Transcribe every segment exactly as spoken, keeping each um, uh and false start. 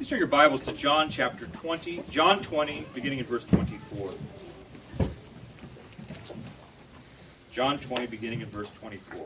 Please turn your Bibles to John chapter twenty, John twenty, beginning in verse twenty-four. John twenty, beginning in verse twenty-four.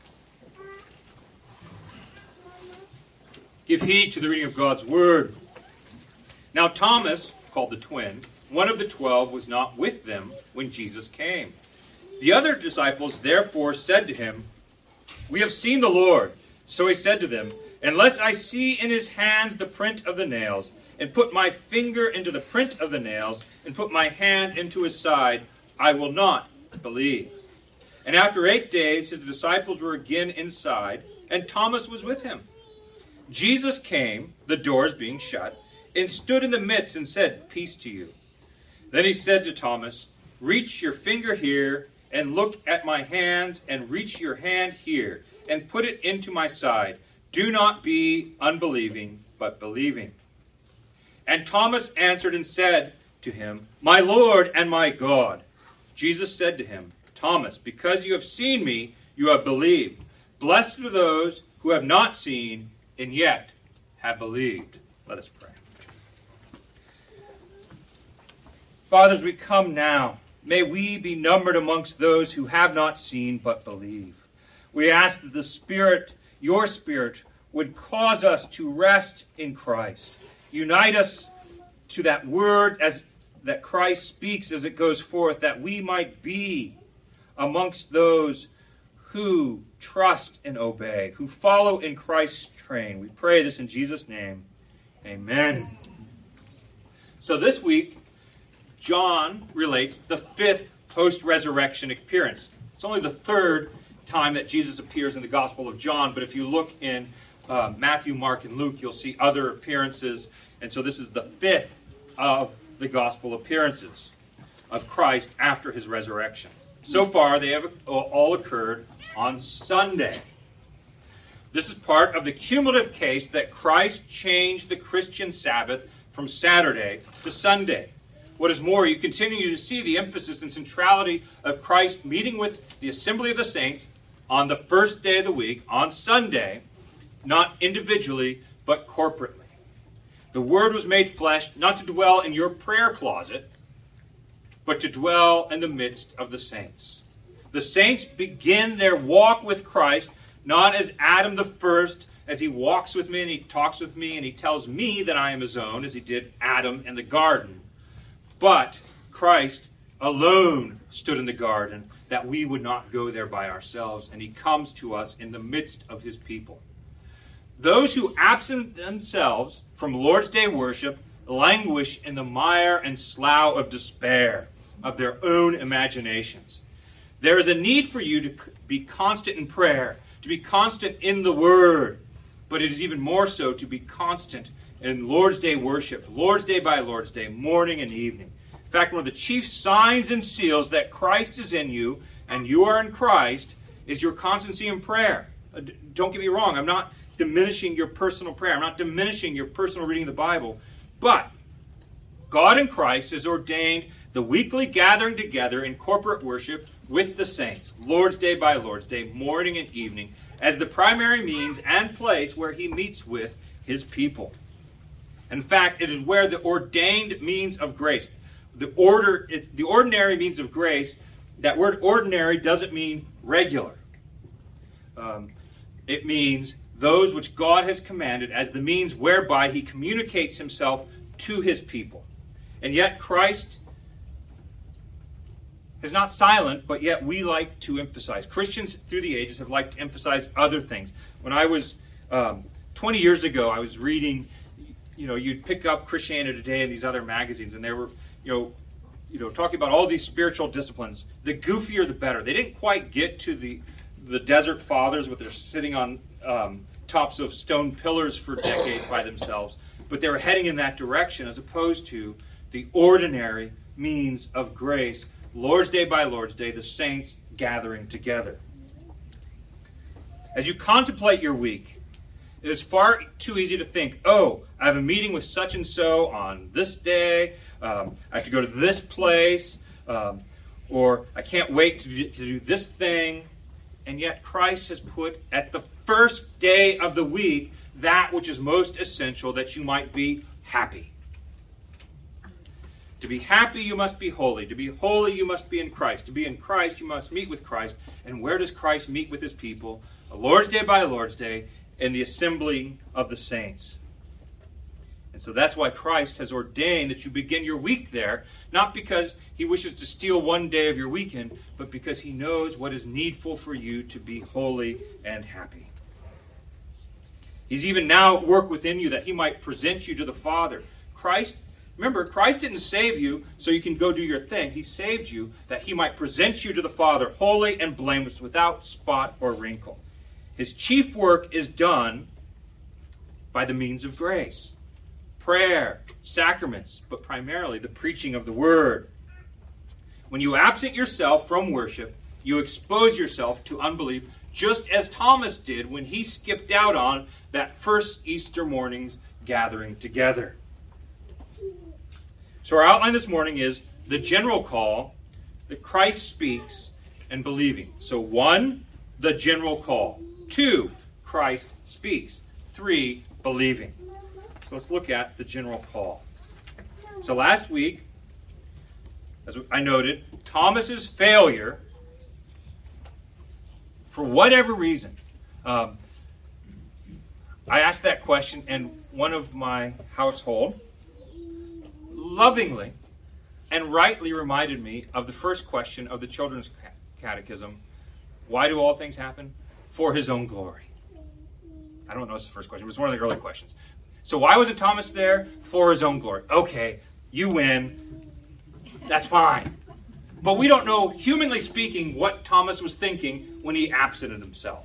Give heed to the reading of God's word. Now Thomas, called the twin, one of the twelve, was not with them when Jesus came. The other disciples therefore said to him, "We have seen the Lord." So he said to them, "Unless I see in his hands the print of the nails, and put my finger into the print of the nails, and put my hand into his side, I will not believe." And after eight days his disciples were again inside, and Thomas was with him. Jesus came, the doors being shut, and stood in the midst and said, "Peace to you." Then he said to Thomas, "Reach your finger here, and look at my hands, and reach your hand here, and put it into my side. Do not be unbelieving, but believing." And Thomas answered and said to him, "My Lord and my God." Jesus said to him, "Thomas, because you have seen me, you have believed. Blessed are those who have not seen and yet have believed." Let us pray. Father, as we come now, may we be numbered amongst those who have not seen but believe. We ask that the Spirit, your Spirit, would cause us to rest in Christ. Unite us to that word as that Christ speaks as it goes forth, that we might be amongst those who trust and obey, who follow in Christ's train. We pray this in Jesus' name. Amen. So this week, John relates the fifth post-resurrection appearance. It's only the third time that Jesus appears in the Gospel of John, but if you look in uh, Matthew, Mark, and Luke, you'll see other appearances, and so this is the fifth of the Gospel appearances of Christ after his resurrection. So far, they have all occurred on Sunday. This is part of the cumulative case that Christ changed the Christian Sabbath from Saturday to Sunday. What is more, you continue to see the emphasis and centrality of Christ meeting with the assembly of the saints on the first day of the week, on Sunday, not individually, but corporately. The Word was made flesh, not to dwell in your prayer closet, but to dwell in the midst of the saints. The saints begin their walk with Christ, not as Adam the first, as he walks with me and he talks with me and he tells me that I am his own, as he did Adam in the garden. But Christ alone stood in the garden that we would not go there by ourselves, and he comes to us in the midst of his people. Those who absent themselves from Lord's Day worship languish in the mire and slough of despair of their own imaginations. There is a need for you to be constant in prayer, to be constant in the Word, but it is even more so to be constant in Lord's Day worship, Lord's Day by Lord's Day, morning and evening. In fact, one of the chief signs and seals that Christ is in you and you are in Christ is your constancy in prayer. Don't get me wrong, I'm not diminishing your personal prayer. I'm not diminishing your personal reading of the Bible. But God in Christ has ordained the weekly gathering together in corporate worship with the saints, Lord's Day by Lord's Day, morning and evening, as the primary means and place where he meets with his people. In fact, it is where the ordained means of grace, the order, it's the ordinary means of grace, that word ordinary doesn't mean regular. Um, it means those which God has commanded as the means whereby he communicates himself to his people. And yet Christ is not silent, but yet we like to emphasize. Christians through the ages have liked to emphasize other things. When I was, um, twenty years ago, I was reading, you know, you'd pick up Christianity Today and these other magazines, and they were, you know, you know, talking about all these spiritual disciplines. The goofier, the better. They didn't quite get to the the desert fathers, but they're sitting on um, tops of stone pillars for decades by themselves. But they were heading in that direction, as opposed to the ordinary means of grace, Lord's Day by Lord's Day, the saints gathering together. As you contemplate your week, it is far too easy to think, oh, I have a meeting with such and so on this day, um, I have to go to this place, um, or I can't wait to do, to do this thing. And yet Christ has put at the first day of the week that which is most essential, that you might be happy. To be happy, you must be holy. To be holy, you must be in Christ. To be in Christ, you must meet with Christ. And where does Christ meet with his people? A Lord's Day by a Lord's Day, in the assembling of the saints. And so that's why Christ has ordained that you begin your week there, not because he wishes to steal one day of your weekend, but because he knows what is needful for you to be holy and happy. He's even now at work within you that he might present you to the Father. Christ, remember, Christ didn't save you so you can go do your thing. He saved you that he might present you to the Father, holy and blameless, without spot or wrinkle. His chief work is done by the means of grace. Prayer, sacraments, but primarily the preaching of the word. When you absent yourself from worship, you expose yourself to unbelief, just as Thomas did when he skipped out on that first Easter morning's gathering together. So our outline this morning is the general call that Christ speaks and believing. So one, the general call. Two, Christ speaks. Three, believing. So let's look at the general call. So last week, as I noted, Thomas's failure, for whatever reason, um, I asked that question, and one of my household lovingly and rightly reminded me of the first question of the children's catechism. Why do all things happen? For his own glory. I don't know if it's the first question, but it's one of the early questions. So why wasn't Thomas there? For his own glory. Okay, you win. That's fine. But we don't know, humanly speaking, what Thomas was thinking when he absented himself.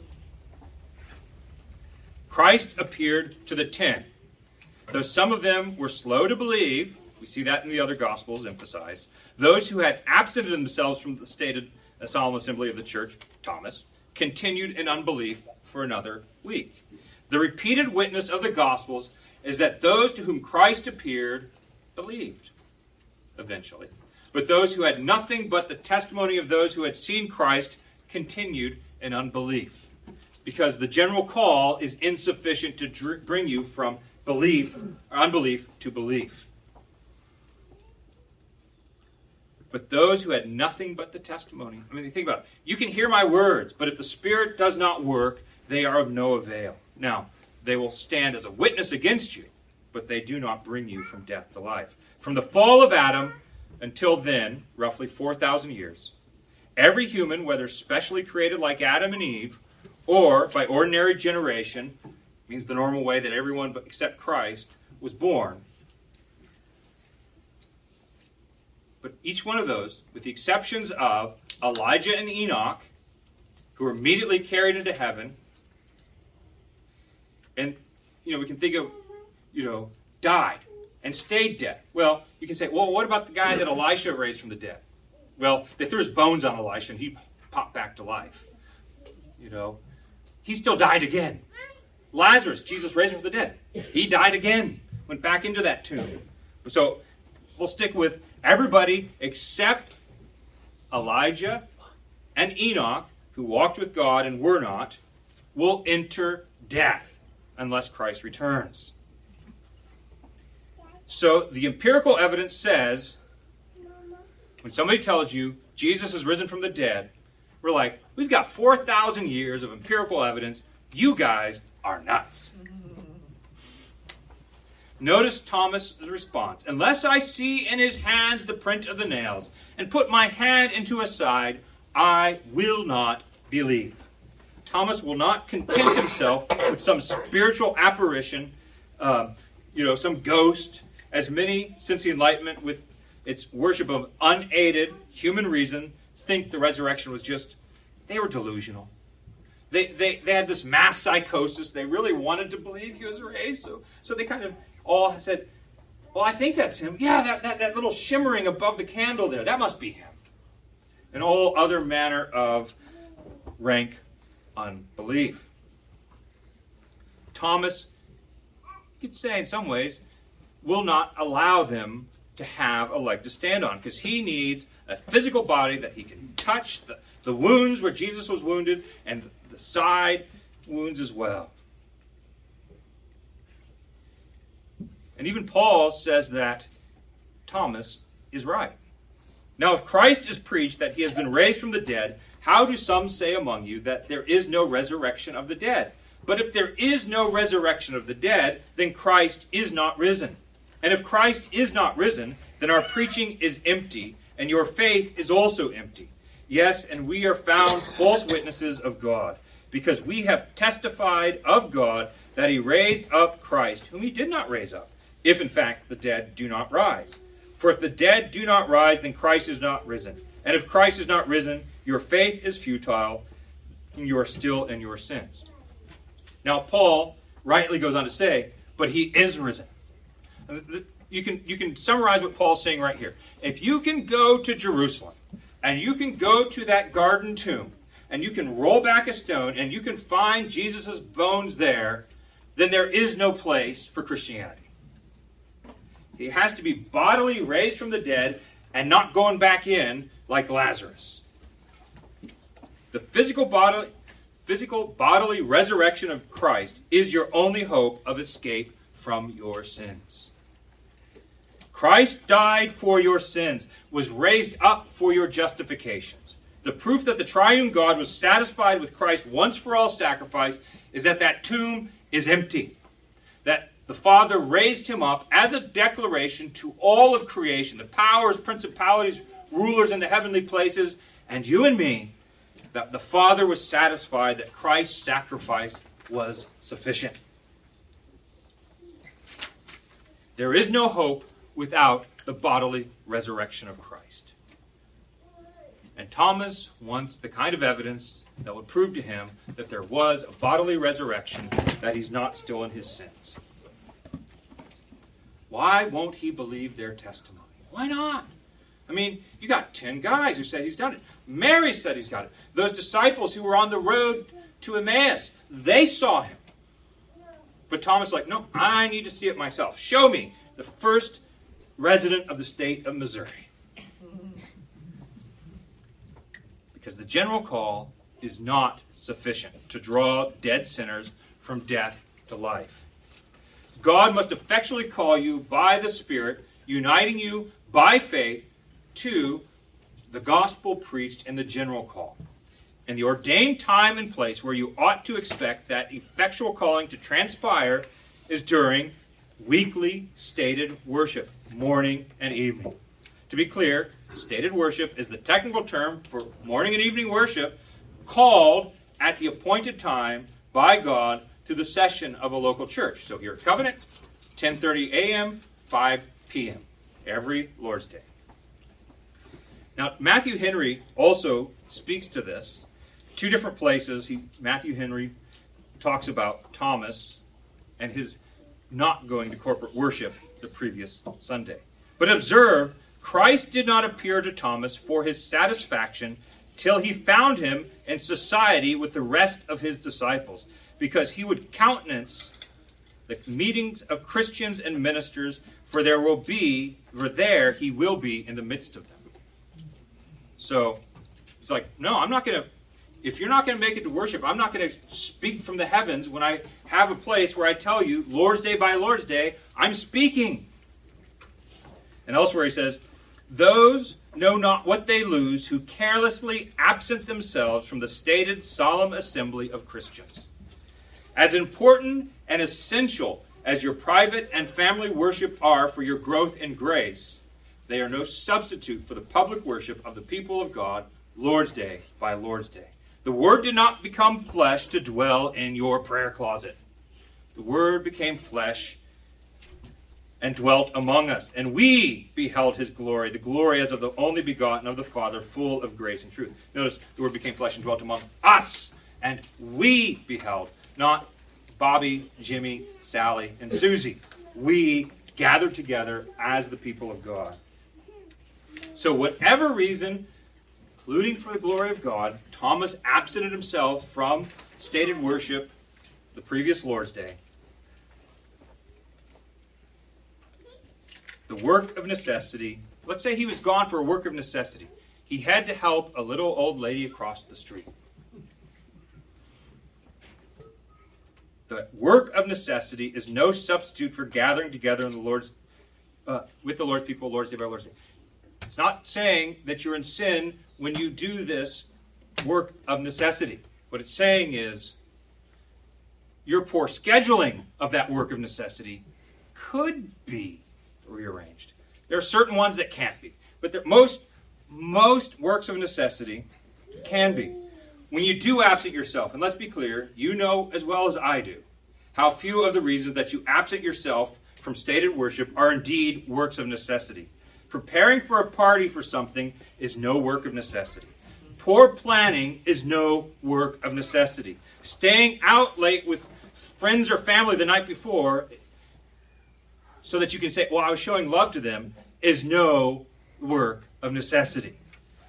Christ appeared to the ten. Though some of them were slow to believe, we see that in the other Gospels emphasized, those who had absented themselves from the stated solemn assembly of the church, Thomas, continued in unbelief for another week. The repeated witness of the Gospels is that those to whom Christ appeared believed, eventually. But those who had nothing but the testimony of those who had seen Christ continued in unbelief, because the general call is insufficient to dr- bring you from belief or unbelief to belief. But those who had nothing but the testimony, I mean, think about it. You can hear my words, but if the Spirit does not work, they are of no avail. Now, they will stand as a witness against you, but they do not bring you from death to life. From the fall of Adam until then, roughly four thousand years, every human, whether specially created like Adam and Eve, or by ordinary generation, means the normal way that everyone except Christ was born. But each one of those, with the exceptions of Elijah and Enoch, who were immediately carried into heaven, and, you know, we can think of, you know, died and stayed dead. Well, you can say, well, what about the guy that Elisha raised from the dead? Well, they threw his bones on Elisha and he popped back to life. You know, he still died again. Lazarus, Jesus raised him from the dead. He died again, went back into that tomb. So we'll stick with everybody except Elijah and Enoch, who walked with God and were not, will enter death unless Christ returns. So the empirical evidence says, when somebody tells you Jesus is risen from the dead, we're like, we've got four thousand years of empirical evidence. You guys are nuts. Notice Thomas' response. Unless I see in his hands the print of the nails, and put my hand into his side, I will not believe. Thomas will not content himself with some spiritual apparition, uh, you know, some ghost, as many since the Enlightenment with its worship of unaided human reason think the resurrection was just, they were delusional. They, they, they had this mass psychosis. They really wanted to believe he was raised, so, so they kind of all said, well, I think that's him. Yeah, that, that, that little shimmering above the candle there, that must be him. And all other manner of rank unbelief. Thomas, you could say in some ways, will not allow them to have a leg to stand on, because he needs a physical body that he can touch, the, the wounds where Jesus was wounded, and the side wounds as well. And even Paul says that Thomas is right. Now, if Christ is preached that he has been raised from the dead, how do some say among you that there is no resurrection of the dead? But if there is no resurrection of the dead, then Christ is not risen. And if Christ is not risen, then our preaching is empty, and your faith is also empty. Yes, and we are found false witnesses of God, because we have testified of God that he raised up Christ, whom he did not raise up, if in fact the dead do not rise. For if the dead do not rise, then Christ is not risen. And if Christ is not risen, your faith is futile, and you are still in your sins. Now, Paul rightly goes on to say, but he is risen. You can, you can summarize what Paul's saying right here. If you can go to Jerusalem, and you can go to that garden tomb, and you can roll back a stone, and you can find Jesus' bones there, then there is no place for Christianity. He has to be bodily raised from the dead and not going back in like Lazarus. The physical bodily, physical bodily resurrection of Christ is your only hope of escape from your sins. Christ died for your sins, was raised up for your justifications. The proof that the triune God was satisfied with Christ's once for all sacrifice is that that tomb is empty. That the Father raised him up as a declaration to all of creation, the powers, principalities, rulers in the heavenly places, and you and me, that the Father was satisfied that Christ's sacrifice was sufficient. There is no hope without the bodily resurrection of Christ. And Thomas wants the kind of evidence that would prove to him that there was a bodily resurrection, that he's not still in his sins. Why won't he believe their testimony? Why not? I mean, you got ten guys who said he's done it. Mary said he's got it. Those disciples who were on the road to Emmaus, they saw him. But Thomas is like, no, I need to see it myself. Show me the first resident of the state of Missouri. Because the general call is not sufficient to draw dead sinners from death to life. God must effectually call you by the Spirit, uniting you by faith to the gospel preached in the general call. In the ordained time and place where you ought to expect that effectual calling to transpire is during weekly stated worship, morning and evening. To be clear, stated worship is the technical term for morning and evening worship called at the appointed time by God to the session of a local church. So here at Covenant, ten thirty a.m., five p.m., every Lord's Day. Now, Matthew Henry also speaks to this. Two different places, he, Matthew Henry talks about Thomas and his not going to corporate worship the previous Sunday. But observe, Christ did not appear to Thomas for his satisfaction till he found him in society with the rest of his disciples, because he would countenance the meetings of Christians and ministers, for there will be, for there he will be in the midst of them. So, it's like, no, I'm not going to, if you're not going to make it to worship, I'm not going to speak from the heavens when I have a place where I tell you, Lord's Day by Lord's Day, I'm speaking. And elsewhere he says, those know not what they lose who carelessly absent themselves from the stated solemn assembly of Christians. As important and essential as your private and family worship are for your growth in grace, they are no substitute for the public worship of the people of God, Lord's Day by Lord's Day. The Word did not become flesh to dwell in your prayer closet. The Word became flesh and dwelt among us, and we beheld his glory, the glory as of the only begotten of the Father, full of grace and truth. Notice the Word became flesh and dwelt among us, and we beheld, not Bobby, Jimmy, Sally, and Susie. We gathered together as the people of God. So whatever reason, including for the glory of God, Thomas absented himself from stated worship the previous Lord's Day. The work of necessity, let's say he was gone for a work of necessity. He had to help a little old lady across the street. The the work of necessity is no substitute for gathering together in the Lord's uh, with the Lord's people, Lord's Day by Lord's Day. It's not saying that you're in sin when you do this work of necessity. What it's saying is your poor scheduling of that work of necessity could be rearranged. There are certain ones that can't be, but there, most most works of necessity can be. When you do absent yourself, and let's be clear, you know as well as I do how few of the reasons that you absent yourself from stated worship are indeed works of necessity. Preparing for a party for something is no work of necessity. Poor planning is no work of necessity. Staying out late with friends or family the night before so that you can say, well, I was showing love to them, is no work of necessity.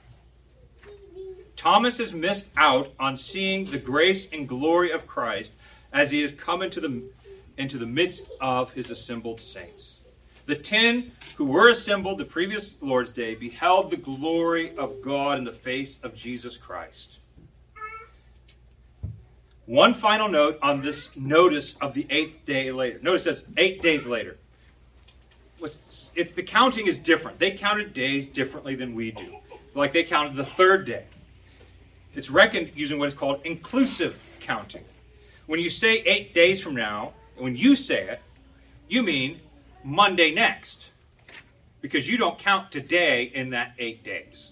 Thomas has missed out on seeing the grace and glory of Christ as he has come into the, into the midst of his assembled saints. The ten who were assembled the previous Lord's Day beheld the glory of God in the face of Jesus Christ. One final note on this notice of the eighth day later. Notice it says eight days later. It's, it's, the counting is different. They counted days differently than we do. Like they counted the third day. It's reckoned using what is called inclusive counting. When you say eight days from now, when you say it, you mean Monday next. Because you don't count today in that eight days.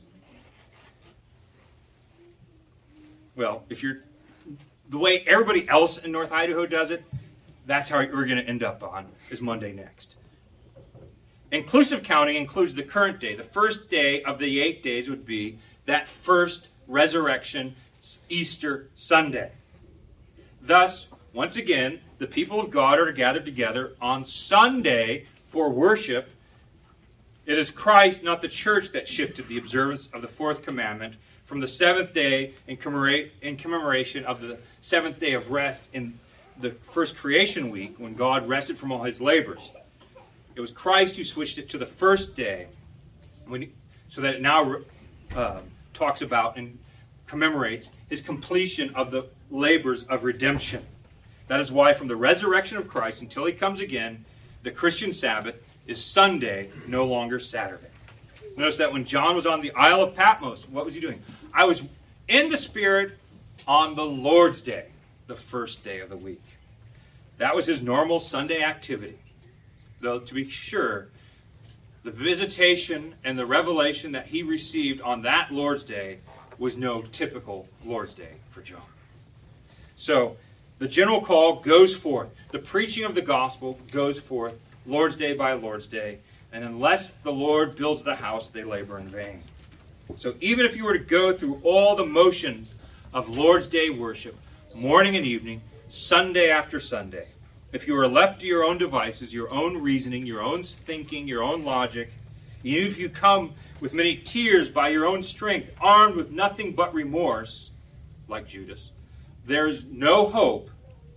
Well, if you're the way everybody else in North Idaho does it, that's how we're going to end up on, is Monday next. Inclusive counting includes the current day. The first day of the eight days would be that first resurrection, Easter Sunday. Thus, once again, the people of God are gathered together on Sunday for worship. It is Christ, not the church, that shifted the observance of the fourth commandment from the seventh day in commemoration of the seventh day of rest in the first creation week when God rested from all his labors. It was Christ who switched it to the first day when he, so that it now uh, talks about and commemorates his completion of the labors of redemption. That is why from the resurrection of Christ until he comes again, the Christian Sabbath is Sunday, no longer Saturday. Notice that when John was on the Isle of Patmos, what was he doing? I was in the Spirit on the Lord's Day, the first day of the week. That was his normal Sunday activity. Though, to be sure, the visitation and the revelation that he received on that Lord's Day was no typical Lord's Day for John. So, the general call goes forth. The preaching of the gospel goes forth, Lord's Day by Lord's Day. And unless the Lord builds the house, they labor in vain. So even if you were to go through all the motions of Lord's Day worship, morning and evening, Sunday after Sunday, if you were left to your own devices, your own reasoning, your own thinking, your own logic, even if you come with many tears by your own strength, armed with nothing but remorse, like Judas, there is no hope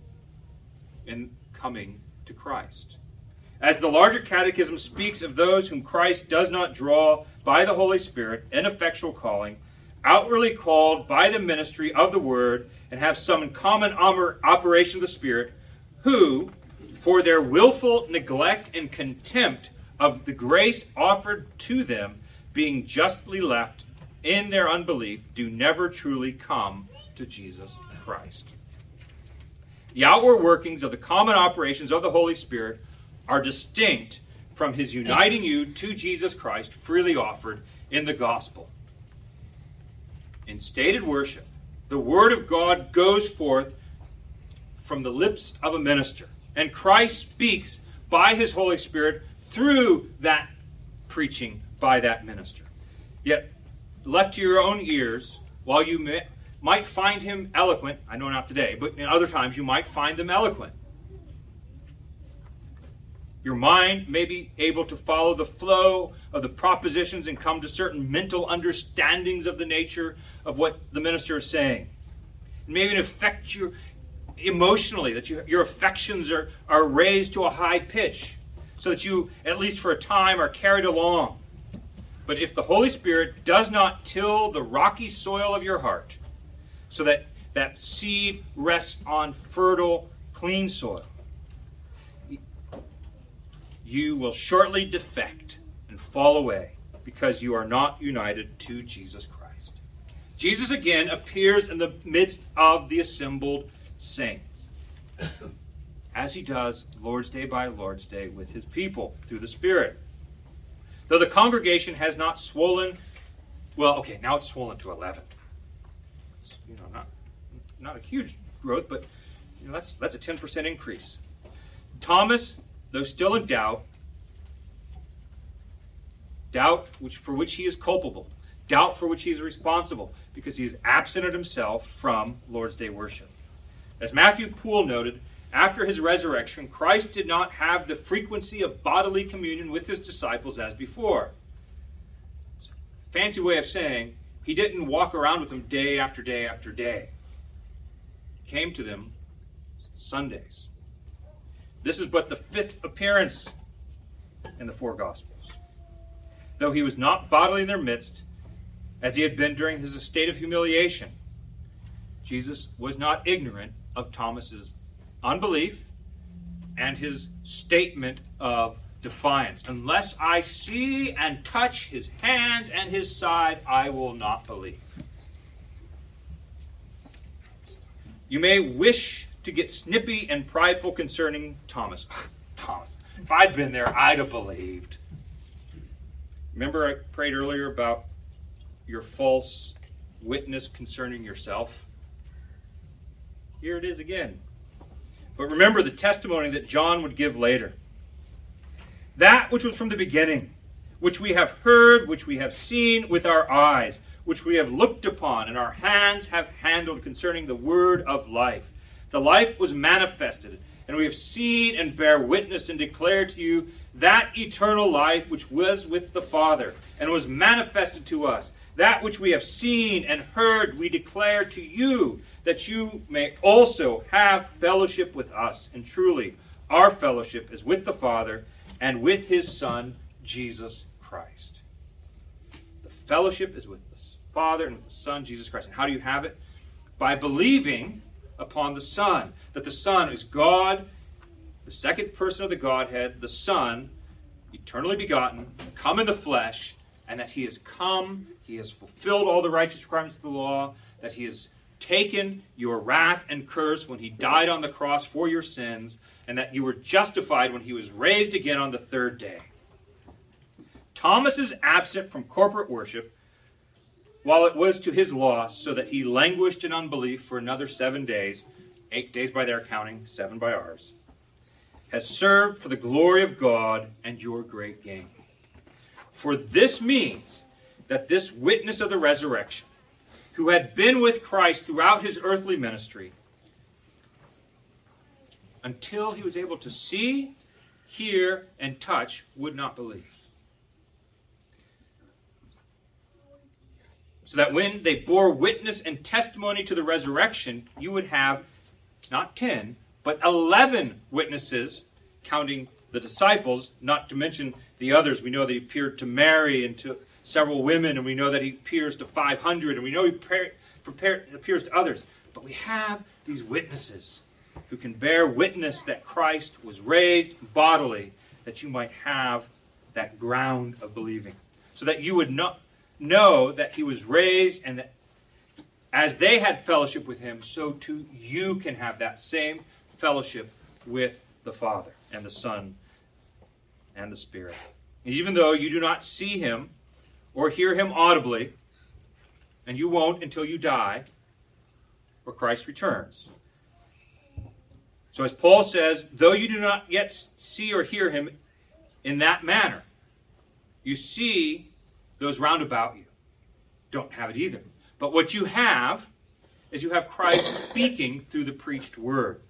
in coming to Christ. As the larger catechism speaks of those whom Christ does not draw by the Holy Spirit in effectual calling, outwardly called by the ministry of the Word, and have some common operation of the Spirit, who, for their willful neglect and contempt of the grace offered to them, being justly left in their unbelief, do never truly come to Jesus Christ. The outward workings of the common operations of the Holy Spirit are distinct from his uniting you to Jesus Christ freely offered in the gospel. In stated worship, the word of God goes forth from the lips of a minister, and Christ speaks by his Holy Spirit through that preaching by that minister. Yet, left to your own ears, while you may, might find him eloquent, I know not today, but in other times you might find them eloquent. Your mind may be able to follow the flow of the propositions and come to certain mental understandings of the nature of what the minister is saying. It may even affect you emotionally, that you, your affections are, are raised to a high pitch, so that you, at least for a time, are carried along. But if the Holy Spirit does not till the rocky soil of your heart, so that that seed rests on fertile clean soil, you will shortly defect and fall away because you are not united to Jesus Christ. Jesus again appears in the midst of the assembled saints, as he does Lord's Day by Lord's Day with his people through the Spirit. Though the congregation has not swollen, well, okay, now it's swollen to eleven. It's, you know, not not a huge growth, but you know, that's that's a ten percent increase. Thomas, though still in doubt, doubt which for which he is culpable, doubt for which he is responsible, because he is absented himself from Lord's Day worship. As Matthew Poole noted, after his resurrection, Christ did not have the frequency of bodily communion with his disciples as before. It's a fancy way of saying he didn't walk around with them day after day after day. He came to them Sundays. This is but the fifth appearance in the four Gospels. Though he was not bodily in their midst, as he had been during his state of humiliation, Jesus was not ignorant of Thomas's unbelief and his statement of defiance. Unless I see and touch his hands and his side, I will not believe. You may wish to get snippy and prideful concerning Thomas. Thomas, if I'd been there, I'd have believed. Remember I prayed earlier about your false witness concerning yourself? Here it is again. But remember the testimony that John would give later. That which was from the beginning, which we have heard, which we have seen with our eyes, which we have looked upon, and our hands have handled concerning the word of life. The life was manifested, and we have seen and bear witness and declare to you that eternal life which was with the Father, and was manifested to us. That which we have seen and heard we declare to you, that you may also have fellowship with us. And truly, our fellowship is with the Father and with his Son, Jesus Christ. The fellowship is with the Father and with the Son, Jesus Christ. And how do you have it? By believing upon the Son. That the Son is God, the second person of the Godhead, the Son, eternally begotten, come in the flesh, and that he has come, he has fulfilled all the righteous requirements of the law, that he has taken your wrath and curse when he died on the cross for your sins, and that you were justified when he was raised again on the third day. Thomas is absent from corporate worship, while it was to his loss, so that he languished in unbelief for another seven days, eight days by their counting, seven by ours, has served for the glory of God and your great gain. For this means that this witness of the resurrection, who had been with Christ throughout his earthly ministry, until he was able to see, hear, and touch, would not believe. So that when they bore witness and testimony to the resurrection, you would have not ten, but eleven witnesses, counting the disciples, not to mention the others. We know that he appeared to Mary and to several women, and we know that he appears to five hundred, and we know he prepare, prepare, appears to others. But we have these witnesses who can bear witness that Christ was raised bodily, that you might have that ground of believing. So that you would not know that he was raised, and that as they had fellowship with him, so too you can have that same fellowship with the Father and the Son and the Spirit. And even though you do not see him or hear him audibly, and you won't until you die or Christ returns. So as Paul says, though you do not yet see or hear him in that manner, you see those round about you don't have it either. But what you have is you have Christ speaking through the preached word.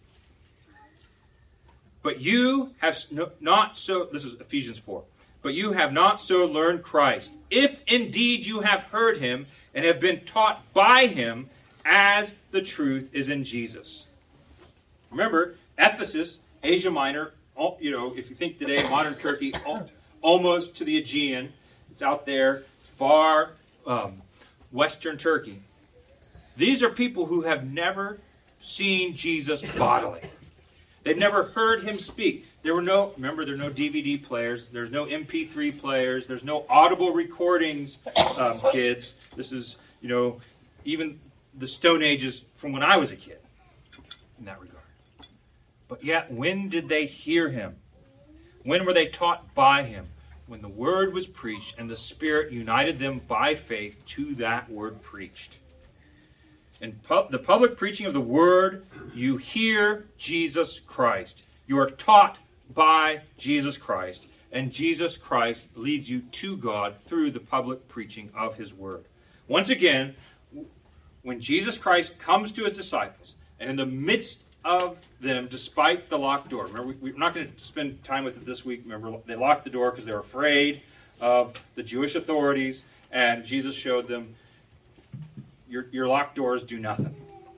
But you have not so, this is Ephesians four, but you have not so learned Christ, if indeed you have heard him and have been taught by him, as the truth is in Jesus. Remember, Ephesus, Asia Minor, you know, if you think today, modern Turkey, almost to the Aegean. It's out there, far um, western Turkey. These are people who have never seen Jesus bodily. They've never heard him speak. There were no, remember, there are no D V D players. There's no M P three players. There's no audible recordings, um, kids. This is, you know, even the Stone Ages from when I was a kid in that regard. But yet, when did they hear him? When were they taught by him? When the word was preached and the Spirit united them by faith to that word preached. In pu- the public preaching of the word, you hear Jesus Christ. You are taught by Jesus Christ, and Jesus Christ leads you to God through the public preaching of his word. Once again, when Jesus Christ comes to his disciples, and in the midst of them, despite the locked door. Remember, we, we're not going to spend time with it this week. Remember, they locked the door because they were afraid of the Jewish authorities, and Jesus showed them, your, your locked doors do nothing.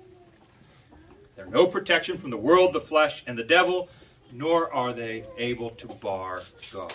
They're no protection from the world, the flesh, and the devil, nor are they able to bar God.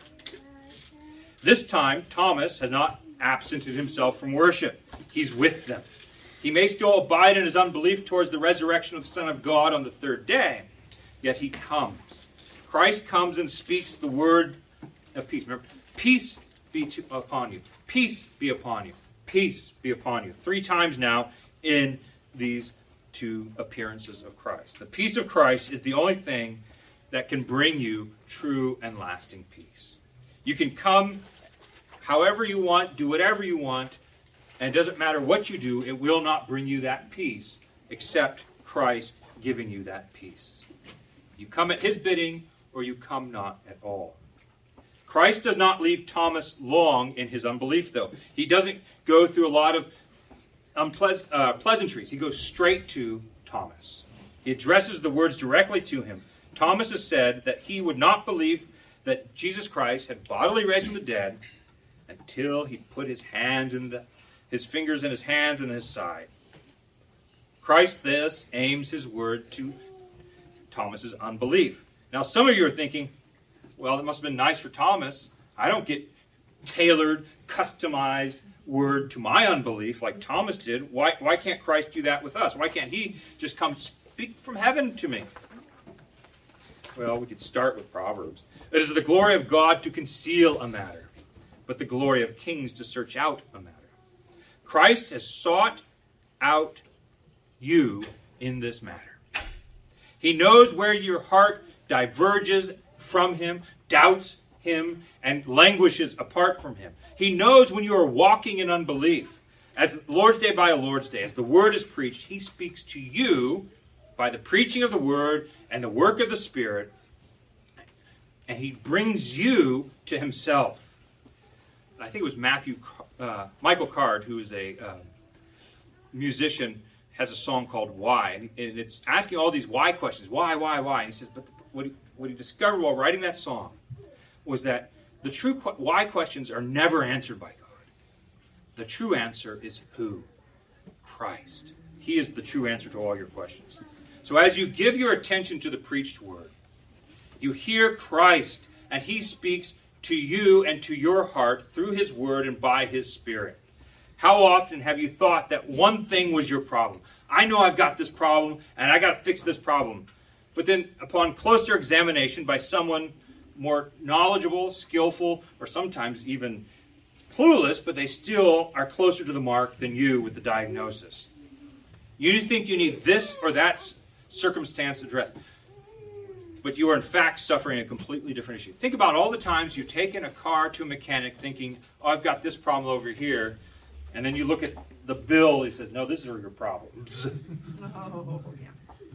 This time, Thomas has not absented himself from worship. He's with them. He may still abide in his unbelief towards the resurrection of the Son of God on the third day, yet he comes. Christ comes and speaks the word of peace. Remember, peace be to, upon you. Peace be upon you. Peace be upon you. Three times now in these two appearances of Christ. The peace of Christ is the only thing that can bring you true and lasting peace. You can come however you want, do whatever you want, and it doesn't matter what you do, it will not bring you that peace except Christ giving you that peace. You come at his bidding or you come not at all. Christ does not leave Thomas long in his unbelief, though. He doesn't go through a lot of unpleas- uh, pleasantries. He goes straight to Thomas. He addresses the words directly to him. Thomas has said that he would not believe that Jesus Christ had bodily raised from the dead until he put his hands in the, his fingers in his hands and his side. Christ thus aims his word to Thomas's unbelief. Now, some of you are thinking, well, it must have been nice for Thomas. I don't get tailored, customized word to my unbelief like Thomas did. Why, why can't Christ do that with us? Why can't he just come speak from heaven to me? Well, we could start with Proverbs. It is the glory of God to conceal a matter, but the glory of kings to search out a matter. Christ has sought out you in this matter. He knows where your heart diverges from him, doubts him, and languishes apart from him. He knows when you are walking in unbelief. As Lord's Day by Lord's Day, as the word is preached, he speaks to you by the preaching of the word and the work of the Spirit, and he brings you to himself. I think it was Matthew, uh, Michael Card, who is a uh, musician, has a song called Why, and it's asking all these why questions. Why, why, why? And he says, but what he, what he discovered while writing that song was that the true qu- why questions are never answered by God. The true answer is who? Christ. He is the true answer to all your questions. So as you give your attention to the preached word, you hear Christ, and he speaks to you and to your heart through his word and by his Spirit. How often have you thought that one thing was your problem? I know I've got this problem, and I got to fix this problem. But then upon closer examination by someone more knowledgeable, skillful, or sometimes even clueless, but they still are closer to the mark than you with the diagnosis. You think you need this or that circumstance addressed, but you are in fact suffering a completely different issue. Think about all the times you've taken a car to a mechanic thinking, oh, I've got this problem over here, and then you look at the bill, he says, no, these are your problems. Oh, yeah.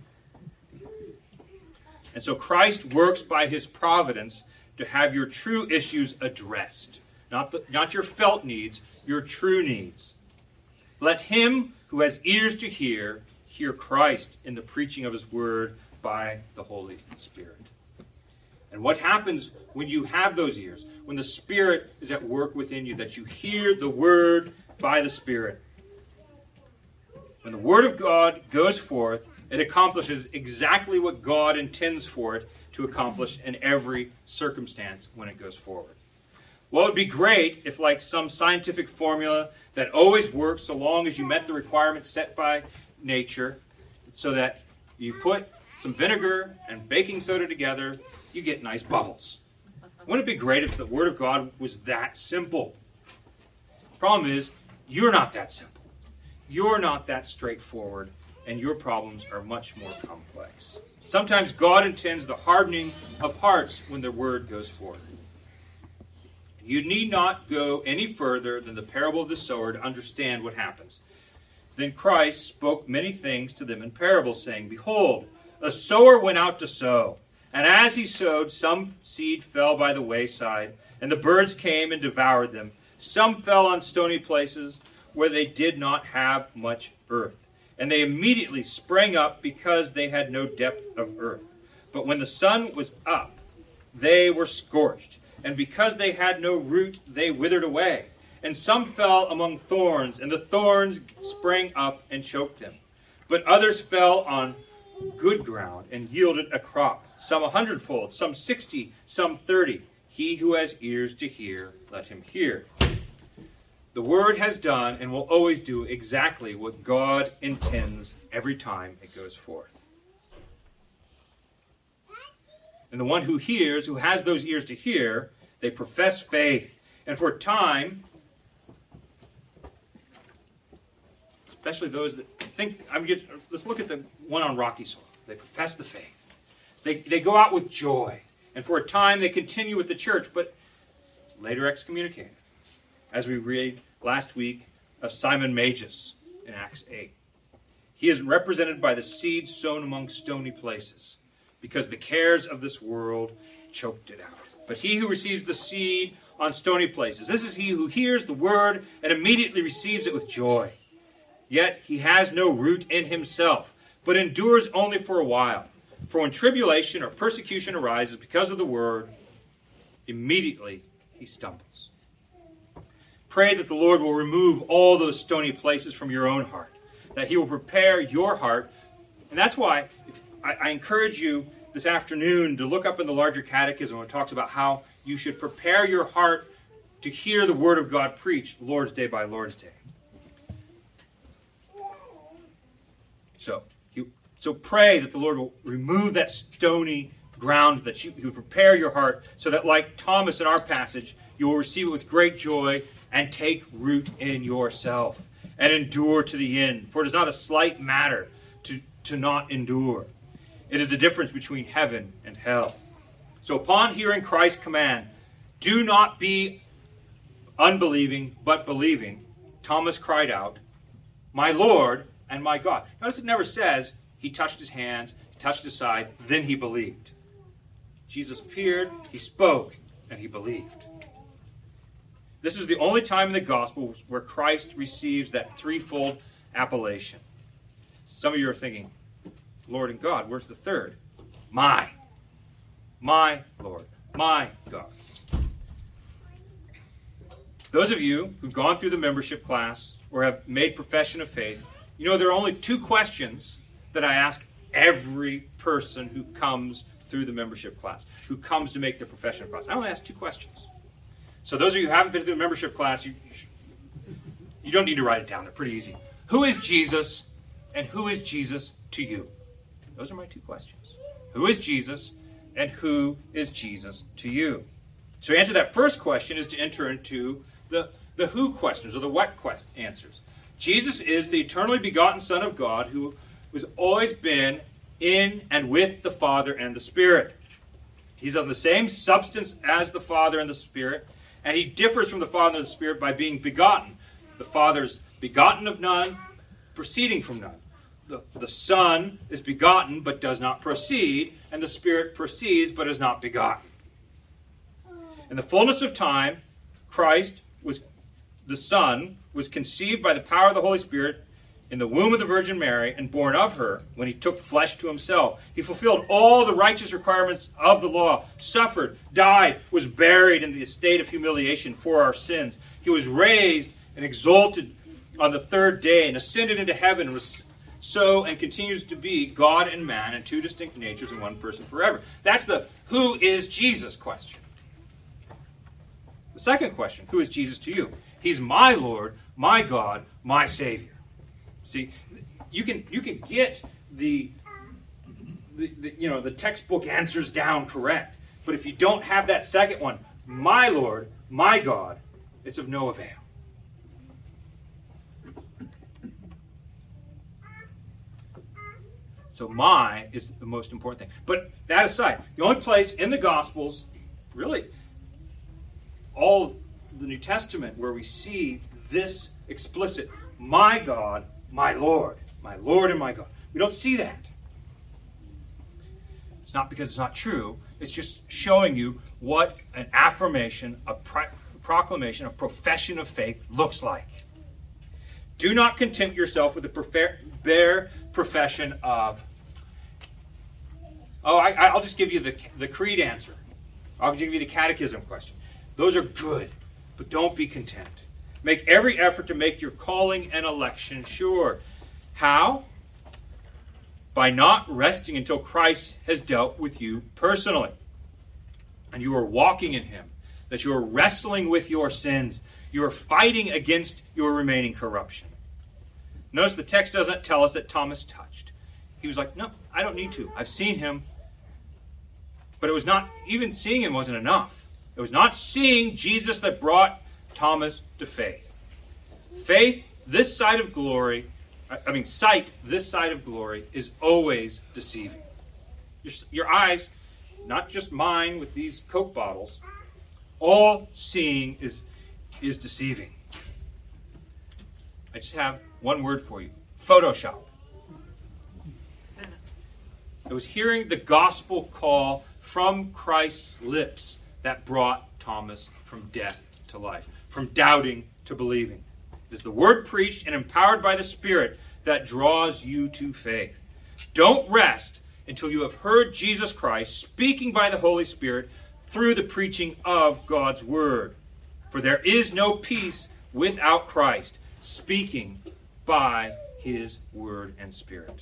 And so Christ works by his providence to have your true issues addressed. Not, the, not your felt needs, your true needs. Let him who has ears to hear, hear Christ in the preaching of his word by the Holy Spirit. And what happens when you have those ears? When the Spirit is at work within you, that you hear the word by the Spirit. When the word of God goes forth, it accomplishes exactly what God intends for it to accomplish in every circumstance when it goes forward. Well, it would be great if, like some scientific formula that always works so long as you met the requirements set by nature, so that you put some vinegar and baking soda together, you get nice bubbles. Wouldn't it be great if the Word of God was that simple? Problem is, you're not that simple. You're not that straightforward, and your problems are much more complex. Sometimes God intends the hardening of hearts when the Word goes forth. You need not go any further than the parable of the sower to understand what happens. Then Christ spoke many things to them in parables, saying, Behold, a sower went out to sow. And as he sowed, some seed fell by the wayside, and the birds came and devoured them. Some fell on stony places where they did not have much earth. And they immediately sprang up because they had no depth of earth. But when the sun was up, they were scorched. And because they had no root, they withered away. And some fell among thorns, and the thorns sprang up and choked them. But others fell on good ground and yielded a crop, some a hundredfold, some sixty, some thirty. He who has ears to hear, let him hear. The Word has done and will always do exactly what God intends every time it goes forth. And the one who hears, who has those ears to hear, they profess faith. And for a time, especially those that think, I'm just, let's look at the one on rocky soil. They profess the faith. They, they go out with joy. And for a time, they continue with the church, but later excommunicated. As we read last week of Simon Magus in Acts eight. He is represented by the seed sown among stony places, because the cares of this world choked it out. But he who receives the seed on stony places, this is he who hears the word and immediately receives it with joy. Yet he has no root in himself, but endures only for a while. For when tribulation or persecution arises because of the word, immediately he stumbles. Pray that the Lord will remove all those stony places from your own heart, that he will prepare your heart. And that's why if, I, I encourage you this afternoon to look up in the larger catechism where it talks about how you should prepare your heart to hear the word of God preached Lord's Day by Lord's Day. So, you, so pray that the Lord will remove that stony ground, that you, you prepare your heart so that, like Thomas in our passage, you will receive it with great joy and take root in yourself and endure to the end. For it is not a slight matter to, to not endure. It is the difference between heaven and hell. So upon hearing Christ's command, do not be unbelieving, but believing, Thomas cried out, My Lord and my God. Notice it never says he touched his hands, he touched his side, then he believed. Jesus appeared, he spoke, and he believed. This is the only time in the gospel where Christ receives that threefold appellation. Some of you are thinking, Lord and God, where's the third? My. My Lord. My God. Those of you who've gone through the membership class or have made profession of faith, you know there are only two questions that I ask every person who comes through the membership class, who comes to make their profession of class. I only ask two questions. So those of you who haven't been through the membership class, you, you don't need to write it down. They're pretty easy. Who is Jesus, and who is Jesus to you? Those are my two questions. Who is Jesus, and who is Jesus to you? So to answer that first question is to enter into the, the who questions, or the what quest answers. Jesus is the eternally begotten Son of God who has always been in and with the Father and the Spirit. He's of the same substance as the Father and the Spirit, and he differs from the Father and the Spirit by being begotten. The Father's begotten of none, proceeding from none. The, the Son is begotten but does not proceed, and the Spirit proceeds but is not begotten. In the fullness of time, Christ was the Son was conceived by the power of the Holy Spirit in the womb of the Virgin Mary and born of her when he took flesh to himself. He fulfilled all the righteous requirements of the law, suffered, died, was buried in the estate of humiliation for our sins. He was raised and exalted on the third day and ascended into heaven, was so and continues to be God and man in two distinct natures in one person forever. That's the who is Jesus question. The second question, who is Jesus to you? He's my Lord, my God, my Savior. See, you can you can get the the, the you know the textbook answers down correct. But if you don't have that second one, my Lord, my God, it's of no avail. So my is the most important thing. But that aside, the only place in the Gospels, really, all the New Testament, where we see this explicit, my God, my Lord, my Lord and my God. We don't see that. It's not because it's not true. It's just showing you what an affirmation, a pro- proclamation, a profession of faith looks like. Do not content yourself with the bare profession of, oh, I, I'll just give you the, the creed answer. I'll give you the catechism question. Those are good, but don't be content. Make every effort to make your calling and election sure. How? By not resting until Christ has dealt with you personally. And you are walking in him. That you are wrestling with your sins. You are fighting against your remaining corruption. Notice the text doesn't tell us that Thomas touched. He was like, no, I don't need to. I've seen him. But it was not, even seeing him wasn't enough. It was not seeing Jesus that brought Thomas to faith. Faith, this side of glory, I mean, sight, this side of glory, is always deceiving. Your, your eyes, not just mine with these Coke bottles, all seeing is, is deceiving. I just have one word for you. Photoshop. It was hearing the gospel call from Christ's lips that brought Thomas from death to life, from doubting to believing. It is the word preached and empowered by the Spirit that draws you to faith. Don't rest until you have heard Jesus Christ speaking by the Holy Spirit through the preaching of God's word. For there is no peace without Christ speaking by his word and Spirit.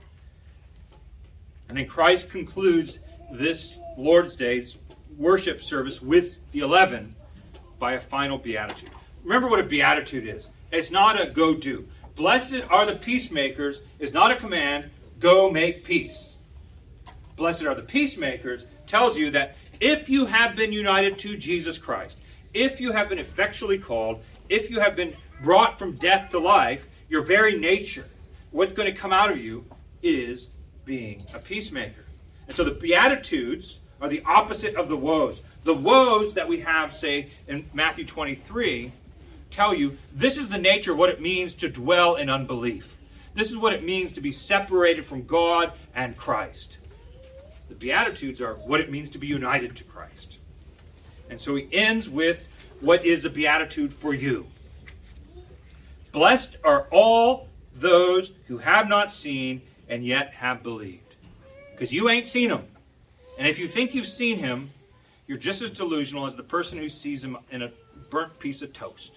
And then Christ concludes this Lord's Day's worship service with the eleven by a final beatitude. Remember what a beatitude is. It's not a go do. Blessed are the peacemakers is not a command, go make peace. Blessed are the peacemakers tells you that if you have been united to Jesus Christ, if you have been effectually called, if you have been brought from death to life, your very nature, what's going to come out of you is being a peacemaker. And so the Beatitudes are the opposite of the woes. The woes that we have, say, in Matthew twenty-three, tell you this is the nature of what it means to dwell in unbelief. This is what it means to be separated from God and Christ. The Beatitudes are what it means to be united to Christ. And so he ends with what is a beatitude for you. Blessed are all those who have not seen and yet have believed. Because you ain't seen him. And if you think you've seen him, you're just as delusional as the person who sees him in a burnt piece of toast.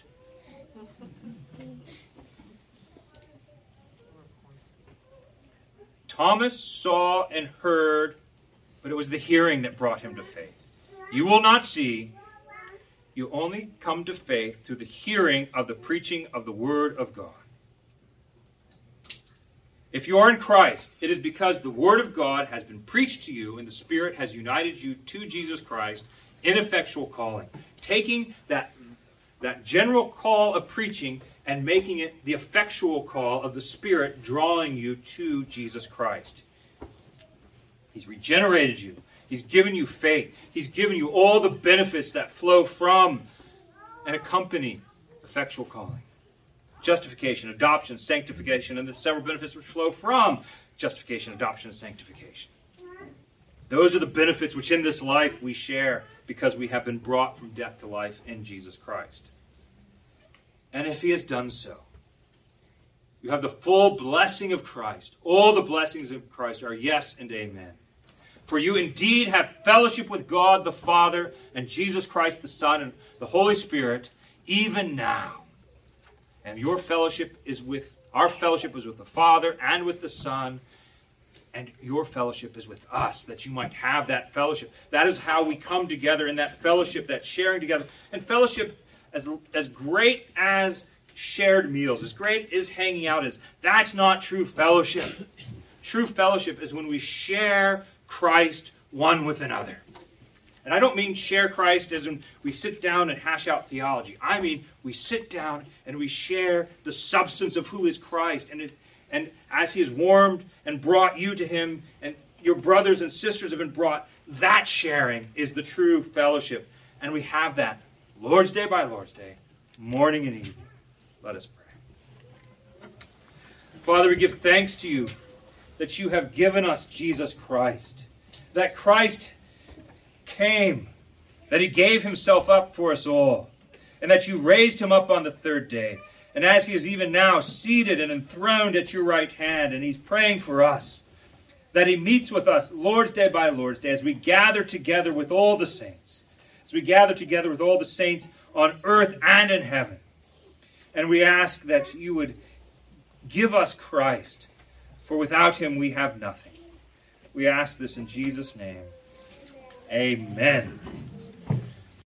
Thomas saw and heard, but it was the hearing that brought him to faith. You will not see. You only come to faith through the hearing of the preaching of the Word of God. If you are in Christ, it is because the Word of God has been preached to you and the Spirit has united you to Jesus Christ in effectual calling. Taking that, that general call of preaching and making it the effectual call of the Spirit drawing you to Jesus Christ. He's regenerated you. He's given you faith. He's given you all the benefits that flow from and accompany effectual calling. Justification, adoption, sanctification, and the several benefits which flow from justification, adoption, and sanctification. Those are the benefits which in this life we share because we have been brought from death to life in Jesus Christ. And if he has done so, you have the full blessing of Christ. All the blessings of Christ are yes and amen. For you indeed have fellowship with God the Father and Jesus Christ the Son and the Holy Spirit, even now. And your fellowship is with, our fellowship is with the Father and with the Son, and your fellowship is with us, that you might have that fellowship. That is how we come together in that fellowship, that sharing together. And fellowship, as, as great as shared meals, as great as hanging out is, that's not true fellowship. True fellowship is when we share Christ one with another. And I don't mean share Christ as in we sit down and hash out theology. I mean we sit down and we share the substance of who is Christ. And, it, and as he has warmed and brought you to him, and your brothers and sisters have been brought, that sharing is the true fellowship. And we have that Lord's Day by Lord's Day, morning and evening. Let us pray. Father, we give thanks to you that you have given us Jesus Christ. That Christ came, that he gave himself up for us all, and that you raised him up on the third day. And as he is even now seated and enthroned at your right hand, and he's praying for us, that he meets with us Lord's Day by Lord's Day as we gather together with all the saints, as we gather together with all the saints on earth and in heaven. And we ask that you would give us Christ, for without him we have nothing. We ask this in Jesus' name. Amen.